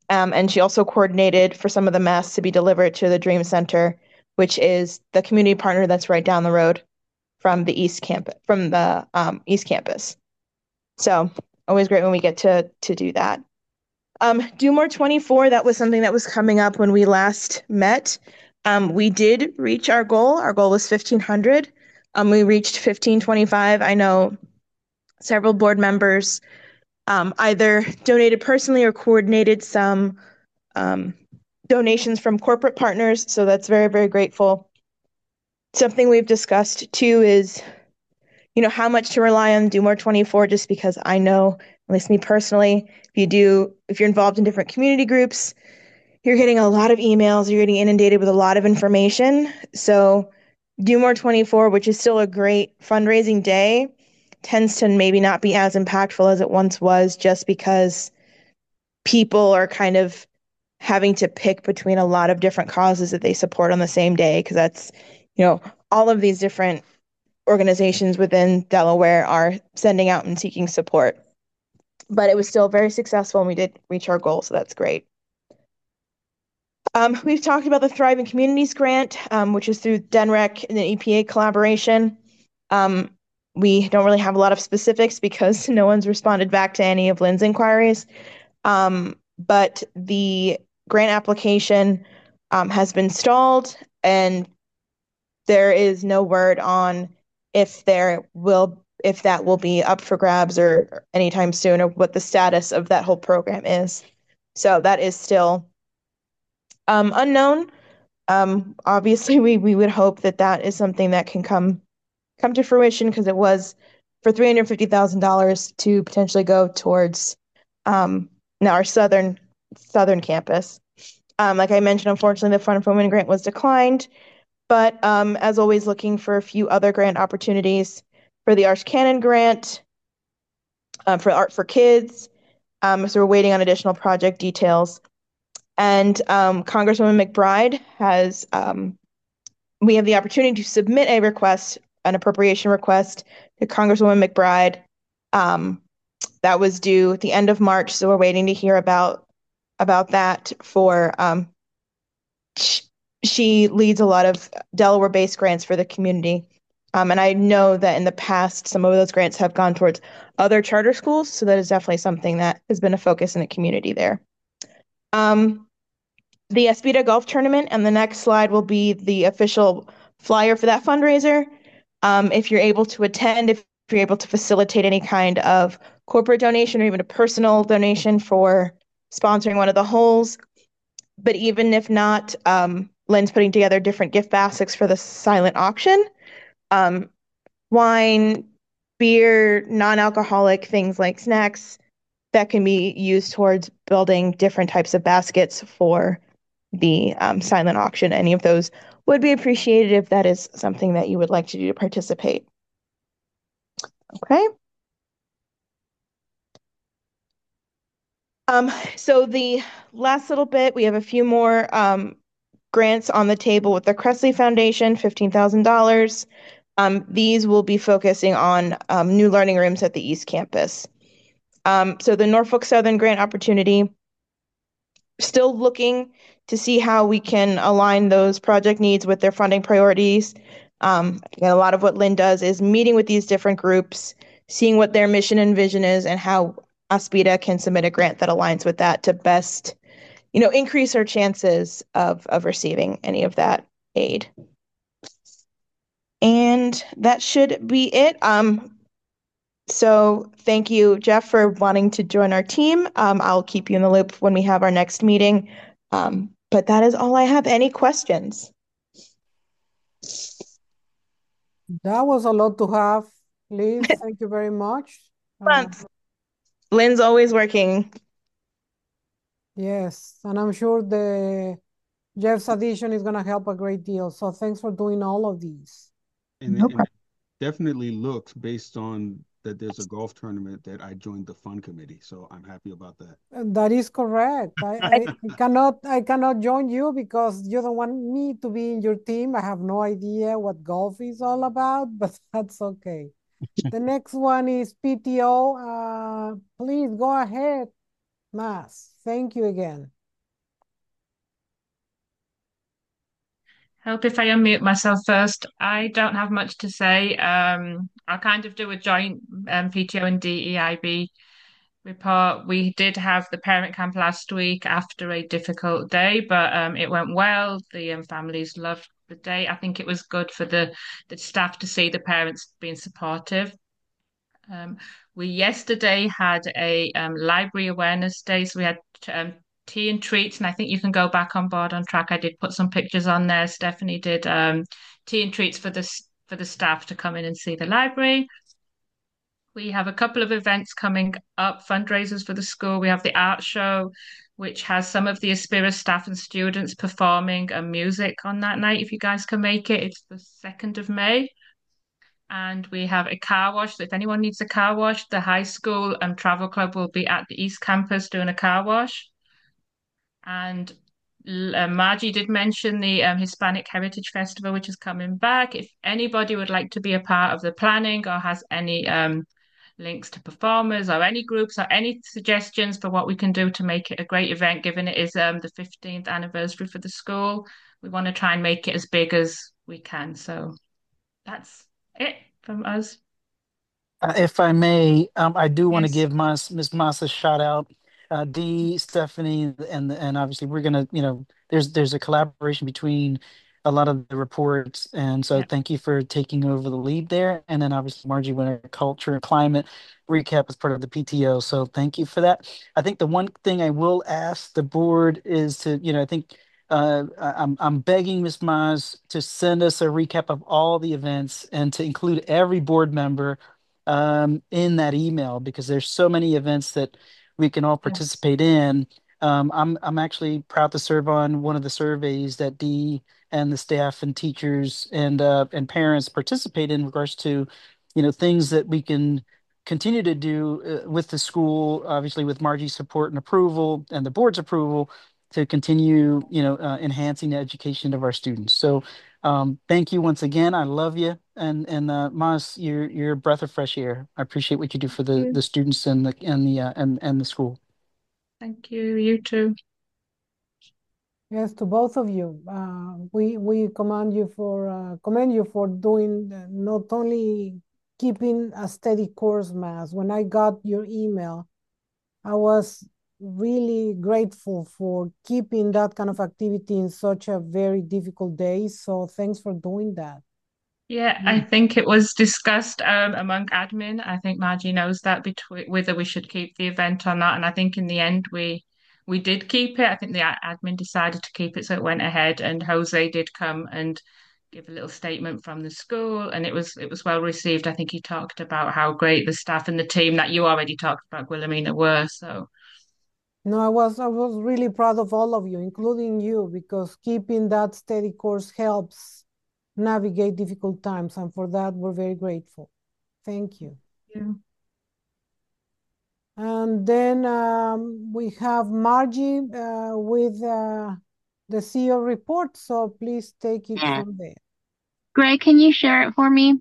Um, and she also coordinated for some of the masks to be delivered to the Dream Center, which is the community partner that's right down the road from the East Campus, from the um, East Campus. So always great when we get to to do that. Um, Do More twenty-four, that was something that was coming up when we last met. Um, we did reach our goal. Our goal was fifteen hundred. Um, we reached fifteen twenty-five. I know several board members um, either donated personally or coordinated some um, donations from corporate partners. So that's very, very grateful. Something we've discussed too is, you know, how much to rely on Do More twenty-four, just because I know, at least me personally, if you do, if you're involved in different community groups, you're getting a lot of emails, you're getting inundated with a lot of information. So Do More twenty-four, which is still a great fundraising day, tends to maybe not be as impactful as it once was, just because people are kind of having to pick between a lot of different causes that they support on the same day, because that's, you know, all of these different organizations within Delaware are sending out and seeking support. But it was still very successful and we did reach our goal, so that's great. Um, we've talked about the Thriving Communities Grant, um, which is through D N R E C and the E P A collaboration. Um, we don't really have a lot of specifics because no one's responded back to any of Lynn's inquiries. Um, but the grant application um, has been stalled, and there is no word on if there will, if that will be up for grabs or anytime soon, or what the status of that whole program is. So that is still um, unknown. Um, obviously, we we would hope that that is something that can come come to fruition, because it was for three hundred fifty thousand dollars to potentially go towards um, now our southern southern campus. Um, like I mentioned, unfortunately, the Fund for Women grant was declined, but um, as always, looking for a few other grant opportunities for the Arch Cannon grant, uh, for Art for Kids. Um, so we're waiting on additional project details. And um, Congresswoman McBride has, um, we have the opportunity to submit a request, an appropriation request to Congresswoman McBride. Um, that was due at the end of March, so we're waiting to hear about about that. For um, sh- she leads a lot of Delaware-based grants for the community. Um, and I know that in the past, some of those grants have gone towards other charter schools, so that is definitely something that has been a focus in the community there. Um, the Aspida Golf Tournament, and the next slide will be the official flyer for that fundraiser. Um, if you're able to attend, if you're able to facilitate any kind of corporate donation or even a personal donation for sponsoring one of the holes, but even if not, um, Lynn's putting together different gift baskets for the silent auction. Um, wine, beer, non-alcoholic things like snacks that can be used towards building different types of baskets for the um, silent auction. Any of those would be appreciated if that is something that you would like to do to participate. Okay. Um, so the last little bit, we have a few more um, grants on the table with the Cressley Foundation, fifteen thousand dollars. Um, these will be focusing on um, new learning rooms at the East Campus. Um, so the Norfolk Southern grant opportunity, still looking to see how we can align those project needs with their funding priorities. Um, again, a lot of what Lynn does is meeting with these different groups, seeing what their mission and vision is, and how Aspida can submit a grant that aligns with that to best, you know, increase our chances of, of receiving any of that aid. And that should be it. Um, so thank you, Jeff, for wanting to join our team. Um, I'll keep you in the loop when we have our next meeting. Um, but that is all I have. Any questions? That was a lot to have, Liz. Thank you very much. Uh, Lynn's always working. yes, and I'm sure the Jeff's addition is going to help a great deal. So thanks for doing all of these. And, No it, and it definitely looks, based on that there's a golf tournament, that I joined the fund committee. So I'm happy about that. That is correct. I, I, I cannot I cannot join you because you don't want me to be in your team. I have no idea what golf is all about, but that's okay. The next one is P T O. Uh, please go ahead, Mas. Thank you again. Help if I unmute myself first. I don't have much to say. Um, I kind of do a joint um, P T O and D E I B report. We did have the parent camp last week after a difficult day, but um, it went well. The um, families loved the day. I think it was good for the, the staff to see the parents being supportive. Um, we yesterday had a um, library awareness day, so we had um, tea and treats, and I think you can go back on board on track. I did put some pictures on there. Stephanie did um, tea and treats for the for the staff to come in and see the library. We have a couple of events coming up, fundraisers for the school. We have the art show, which has some of the Aspira staff and students performing and music on that night. If you guys can make it, it's the second of May. And we have a car wash. So if anyone needs a car wash, the high school and um, travel club will be at the East Campus doing a car wash. And uh, Margie did mention the um, Hispanic Heritage Festival, which is coming back. If anybody would like to be a part of the planning or has any um, links to performers or any groups or any suggestions for what we can do to make it a great event, given it is um, the fifteenth anniversary for the school, we want to try and make it as big as we can. So that's it from us. Uh, if I may, um, I do want to Yes. give Mas, Miss Mas a shout out. Uh, Dee, Stephanie, and and obviously we're gonna, you know, there's there's a collaboration between a lot of the reports, and so Yeah. thank you for taking over the lead there. And then obviously Margie Winter, culture and climate recap as part of the P T O. So thank you for that. I think the one thing I will ask the board is to, you know, I think uh, I- I'm I'm begging Miss Mas to send us a recap of all the events and to include every board member um, in that email, because there's so many events that we can all Yes. participate in. Um, I'm I'm actually proud to serve on one of the surveys that Dee and the staff and teachers and uh, and parents participate in regards to, you know, things that we can continue to do uh, with the school, obviously with Margie's support and approval and the board's approval to continue, you know, uh, enhancing the education of our students. So um, thank you once again. I love you. And and uh, Mas, you're you're a breath of fresh air. I appreciate what you do for the you. the students and the and the uh, and and the school. Thank you. You too. Yes, to both of you. Uh, we we commend you for uh, commend you for doing uh, not only keeping a steady course, Mas. When I got your email, I was really grateful for keeping that kind of activity in such a very difficult day. So thanks for doing that. Yeah, I think it was discussed um, among admin. I think Margie knows that between whether we should keep the event or not. And I think in the end we we did keep it. I think the a- admin decided to keep it, so it went ahead. And Jose did come and give a little statement from the school, and it was it was well received. I think he talked about how great the staff and the team that you already talked about, Wilhelmina, were. So No, I was I was really proud of all of you, including you, because keeping that steady course helps navigate difficult times, and for that we're very grateful. Thank you. yeah. And then um, we have Margie uh, with uh, the C E O report, so please take it Yeah. from there. Greg, can you share it for me?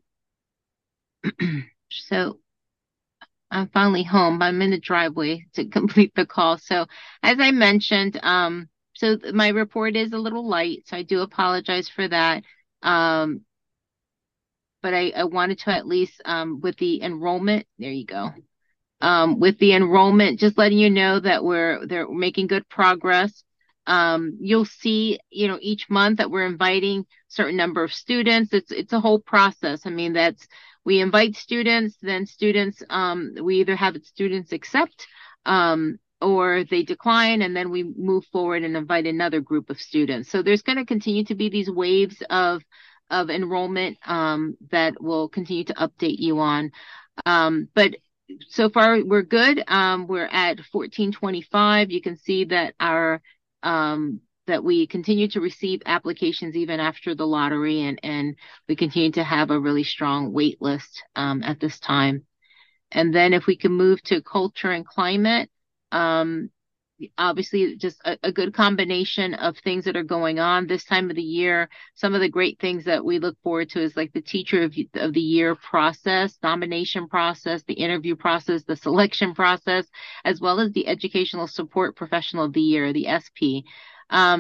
So I'm finally home. I'm in the driveway to complete the call. So as I mentioned, um, so th- my report is a little light, so I do apologize for that. Um, but I, I wanted to at least, um, with the enrollment, there you go. Um, with the enrollment, just letting you know that we're they're making good progress. Um, you'll see, you know, each month that we're inviting certain number of students. It's it's a whole process. I mean, that's we invite students, then students, um, we either have students accept, um, or they decline, and then we move forward and invite another group of students. So there's going to continue to be these waves of of enrollment um, that will continue to update you on. Um, but so far we're good. Um, we're at fourteen twenty-five. You can see that our um, that we continue to receive applications even after the lottery, and and we continue to have a really strong wait list um, at this time. And then if we can move to culture and climate, um, obviously just a, a good combination of things that are going on this time of the year. Some of the great things that we look forward to is like the teacher of, of the year process, nomination process, the interview process, the selection process, as well as the educational support professional of the year, the S P. Um,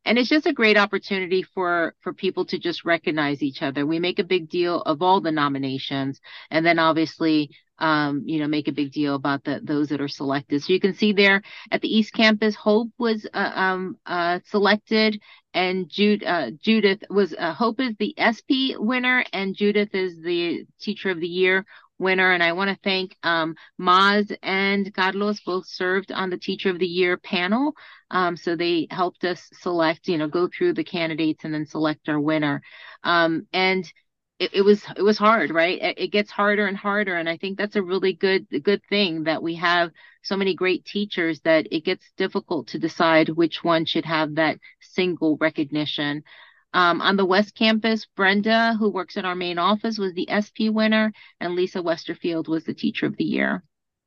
And it's just a great opportunity for, for people to just recognize each other. We make a big deal of all the nominations, and then obviously, um, you know, make a big deal about the, those that are selected. So you can see there at the East Campus, Hope was uh, um, uh, selected, and Jude, uh, Judith was, uh, Hope is the S P winner, and Judith is the Teacher of the Year winner. And I want to thank um, Maz and Carlos, both served on the Teacher of the Year panel. Um, so they helped us select, you know, go through the candidates and then select our winner. Um, and it, it was it was hard, right? It, it gets harder and harder. And I think that's a really good good thing, that we have so many great teachers that it gets difficult to decide which one should have that single recognition. Um, on the West Campus, Brenda, who works in our main office, was the S P winner, and Lisa Westerfield was the Teacher of the Year.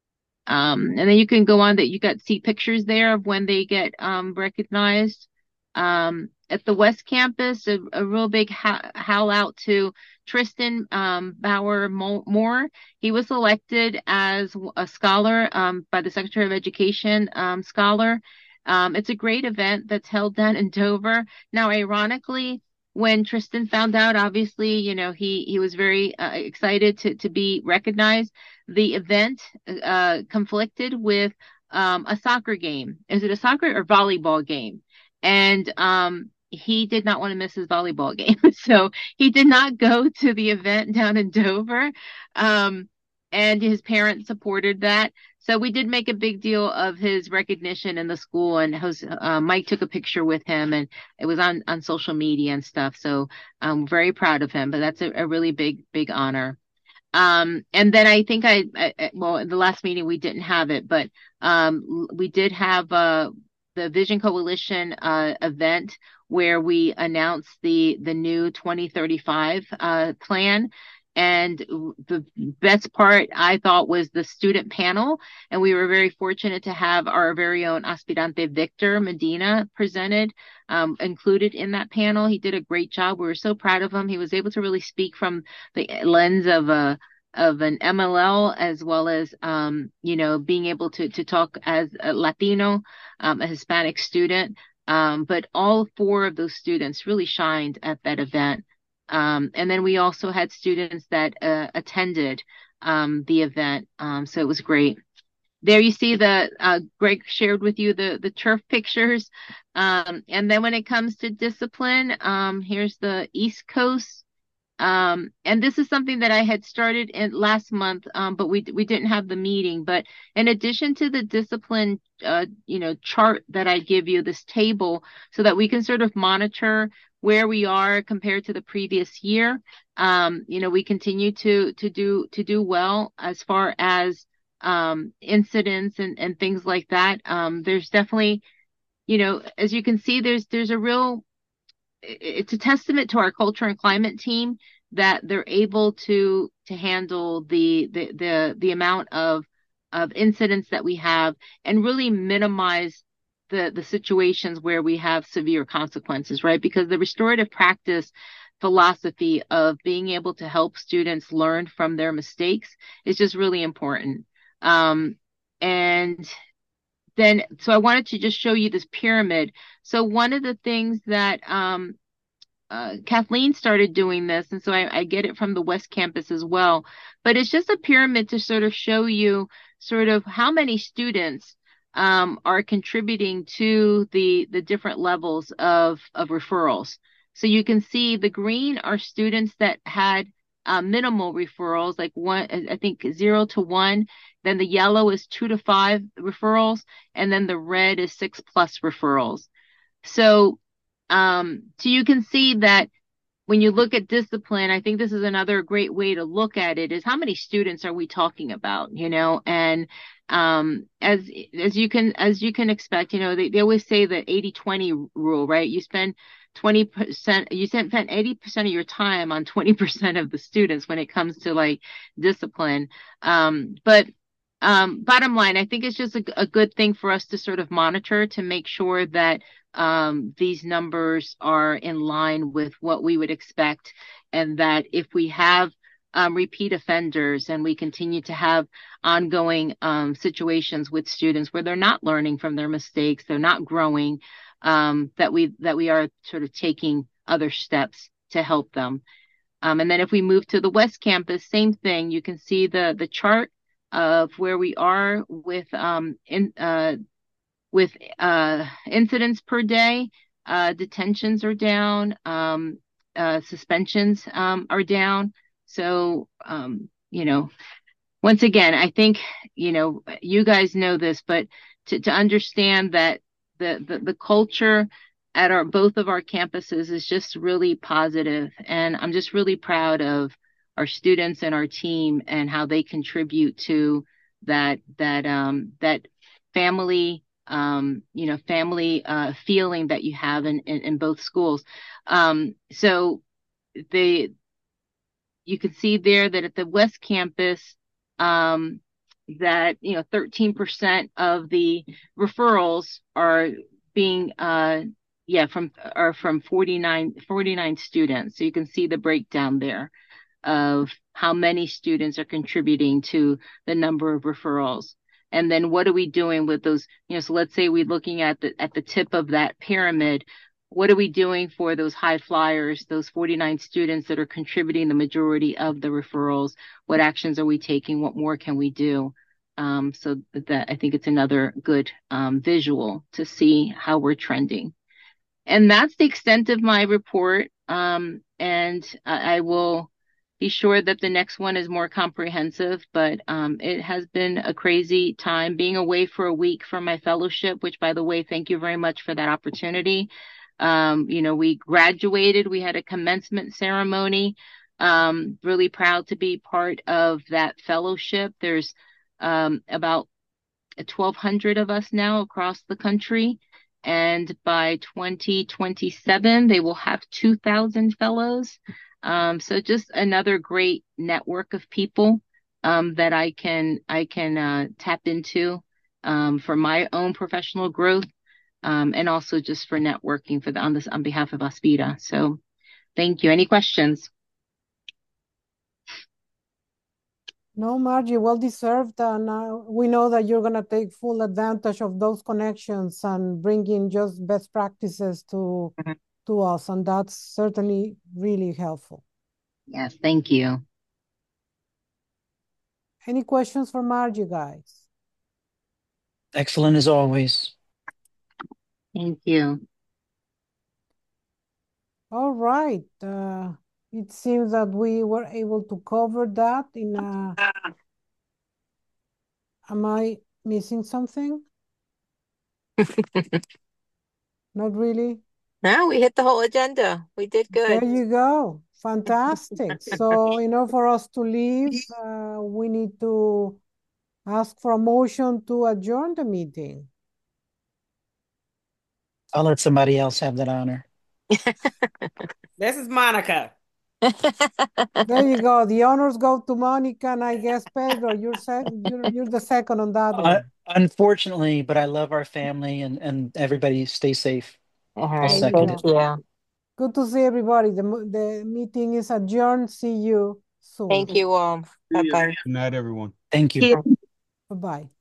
Um, and then you can go on that you got see pictures there of when they get um, recognized. Um, at the West Campus, a, a real big ho- howl out to Tristan um, Bauer Moore. He was selected as a scholar um, by the Secretary of Education um, scholar. Um, it's a great event that's held down in Dover. Now, ironically, when Tristan found out, obviously, you know, he, he was very uh, excited to, to be recognized. The event uh, conflicted with um, a soccer game. Is it a soccer or volleyball game? And um, he did not want to miss his volleyball game. So he did not go to the event down in Dover. Um, and his parents supported that. So we did make a big deal of his recognition in the school, and host, uh, Mike took a picture with him, and it was on, on social media and stuff. So I'm very proud of him, but that's a, a really big, big honor. Um, and then I think I, I, well, in the last meeting, we didn't have it, but um, we did have uh, the Vision Coalition uh, event where we announced the, the new twenty thirty-five uh, plan. And the best part, I thought, was the student panel. And we were very fortunate to have our very own Aspirante Victor Medina presented, um, included in that panel. He did a great job. We were so proud of him. He was able to really speak from the lens of a of an M L L, as well as, um, you know, being able to to talk as a Latino, um, a Hispanic student. Um, but all four of those students really shined at that event. Um, and then we also had students that uh, attended um, the event. Um, so it was great. There you see the, uh, Greg shared with you the, the turf pictures. Um, and then when it comes to discipline, um, here's the East Coast. Um, and this is something that I had started in last month, um, but we, we didn't have the meeting. But in addition to the discipline, uh, you know, chart that I give you, this table, so that we can sort of monitor where we are compared to the previous year. Um, you know, we continue to, to do, to do well as far as, um, incidents and, and things like that. Um, there's definitely, you know, as you can see, there's, there's a real, it's a testament to our culture and climate team that they're able to, to handle the, the, the, the amount of, of incidents that we have, and really minimize the the situations where we have severe consequences, right? Because the restorative practice philosophy of being able to help students learn from their mistakes is just really important. Um, and then, so I wanted to just show you this pyramid. So one of the things that um, uh, Kathleen started doing this, and so I, I get it from the West Campus as well, but it's just a pyramid to sort of show you sort of how many students Um, are contributing to the the different levels of of referrals. So you can see the green are students that had uh, minimal referrals, like one, I think zero to one. Then the yellow is two to five referrals, and then the red is six plus referrals. So, um, so you can see that when you look at discipline, I think this is another great way to look at it, is how many students are we talking about, you know? And um, as as you can as you can expect, you know, they, they always say the eighty twenty rule, right? You spend twenty percent, you spend eighty percent of your time on twenty percent of the students when it comes to like discipline. Um, but um, bottom line, I think it's just a, a good thing for us to sort of monitor to make sure that um, these numbers are in line with what we would expect, and that if we have um, repeat offenders and we continue to have ongoing um, situations with students where they're not learning from their mistakes, they're not growing, um, that we that we are sort of taking other steps to help them. Um, and then if we move to the West Campus, same thing. You can see the the chart of where we are with um in uh with uh incidents per day. Uh, detentions are down. Um, uh, suspensions um are down. So um, you know, once again, I think, you know, you guys know this, but to, to understand that the, the, the culture at our, both of our campuses is just really positive. And I'm just really proud of our students and our team and how they contribute to that, that, um, that family, um, you know, family, uh, feeling that you have in, in, in both schools. Um, so they, you can see there that at the West Campus, um, that, you know, thirteen percent of the referrals are being, uh, yeah, from, are from forty-nine, forty-nine students. So you can see the breakdown there of how many students are contributing to the number of referrals. And then what are we doing with those, you know, so let's say we're looking at the, at the tip of that pyramid. What are we doing for those high flyers, those forty-nine students that are contributing the majority of the referrals? What actions are we taking? What more can we do? Um, so that I think it's another good um, visual to see how we're trending. And that's the extent of my report. Um, and I, I will be sure that the next one is more comprehensive, but um, it has been a crazy time being away for a week from my fellowship, which, by the way, thank you very much for that opportunity. Um, you know, we graduated, we had a commencement ceremony. Um, really proud to be part of that fellowship. There's um, about twelve hundred of us now across the country. And by twenty twenty-seven, they will have two thousand fellows. Um, so just another great network of people um, that I can I can uh, tap into um, for my own professional growth. Um, and also just for networking for the on this on behalf of Aspida. So thank you. Any questions? No, Margie, well deserved. And uh, we know that you're going to take full advantage of those connections and bring in just best practices to, mm-hmm. to us. And that's certainly really helpful. Yes, thank you. Any questions for Margie, guys? Excellent as always. Thank you. All right. Uh, it seems that we were able to cover that in a... Am I missing something? Not really? No, we hit the whole agenda. We did good. There you go. Fantastic. So, in order for us to leave, uh, we need to ask for a motion to adjourn the meeting. I'll let somebody else have that honor. This is Monica. There you go. The honors go to Monica, and I guess Pedro, you're sec you're, you're the second on that uh, one. Unfortunately, but I love our family, and and everybody stay safe. All I'll right, second thank it. you. Good to see everybody. The the meeting is adjourned. See you soon. Thank you all. Bye bye. Good night, everyone. Thank you. Bye bye.